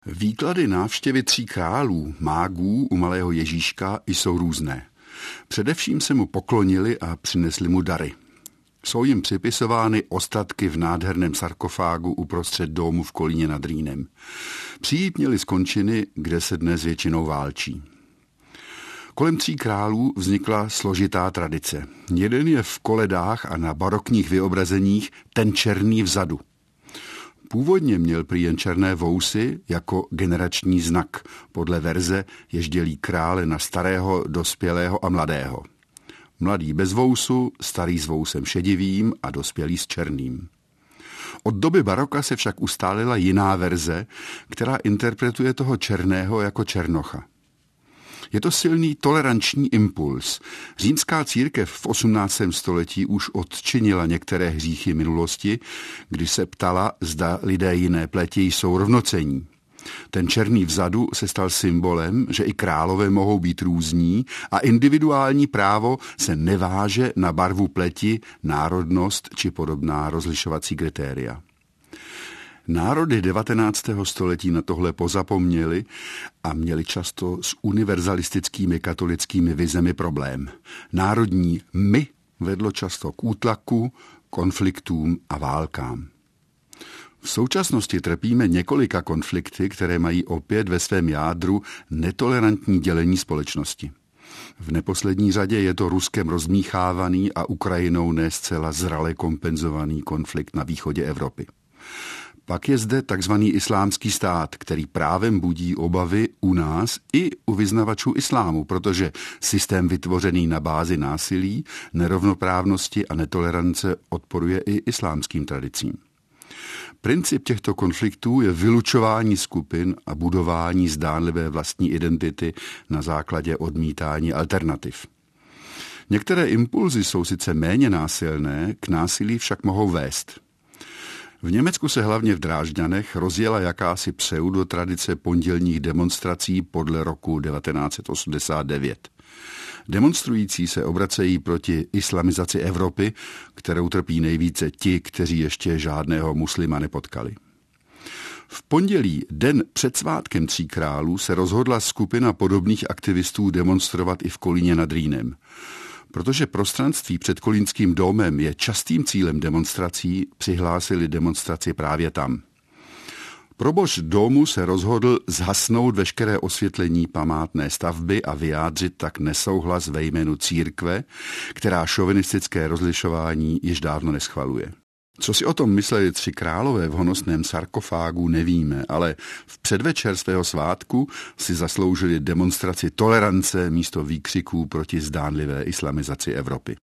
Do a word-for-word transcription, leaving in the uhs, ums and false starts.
Výklady návštěvy tří králů, mágů u malého Ježíška jsou různé. Především se mu poklonili a přinesli mu dary. Jsou jim připisovány ostatky v nádherném sarkofágu uprostřed domu v Kolíně nad Rýnem. Přijít měli z končiny, kde se dnes většinou válčí. Kolem tří králů vznikla složitá tradice. Jeden je v koledách a na barokních vyobrazeních ten černý vzadu. Původně měl prý jen černé vousy jako generační znak, podle verze, jež dělí krále na starého, dospělého a mladého. Mladý bez vousu, starý s vousem šedivým a dospělý s černým. Od doby baroka se však ustálila jiná verze, která interpretuje toho černého jako černocha. Je to silný toleranční impuls. Římská církev v osmnáctém století už odčinila některé hříchy minulosti, když se ptala, zda lidé jiné pleti jsou rovnocení. Ten černý vzadu se stal symbolem, že i králové mohou být různí a individuální právo se neváže na barvu pleti, národnost či podobná rozlišovací kritéria. Národy devatenáctého století na tohle pozapomněli a měli často s univerzalistickými katolickými vizemi problém. Národní my vedlo často k útlaku, konfliktům a válkám. V současnosti trpíme několika konflikty, které mají opět ve svém jádru netolerantní dělení společnosti. V neposlední řadě je to Ruskem rozmíchávaný a Ukrajinou ne zcela zrale kompenzovaný konflikt na východě Evropy. Pak je zde takzvaný islámský stát, který právem budí obavy u nás i u vyznavačů islámu, protože systém vytvořený na bázi násilí, nerovnoprávnosti a netolerance odporuje i islámským tradicím. Princip těchto konfliktů je vylučování skupin a budování zdánlivé vlastní identity na základě odmítání alternativ. Některé impulzy jsou sice méně násilné, k násilí však mohou vést. V Německu se hlavně v Drážďanech rozjela jakási pseudotradice pondělních demonstrací podle roku devatenáct set osmdesát devět. Demonstrující se obracejí proti islamizaci Evropy, kterou trpí nejvíce ti, kteří ještě žádného muslima nepotkali. V pondělí, den před svátkem tří králů, se rozhodla skupina podobných aktivistů demonstrovat i v Kolíně nad Rýnem. Protože prostranství před Kolínským domem je častým cílem demonstrací, přihlásili demonstraci právě tam. Probošť domu se rozhodl zhasnout veškeré osvětlení památné stavby a vyjádřit tak nesouhlas ve jménu církve, která šovinistické rozlišování již dávno neschvaluje. Co si o tom mysleli tři králové v honosném sarkofágu, nevíme, ale v předvečer svého svátku si zasloužili demonstraci tolerance místo výkřiků proti zdánlivé islamizaci Evropy.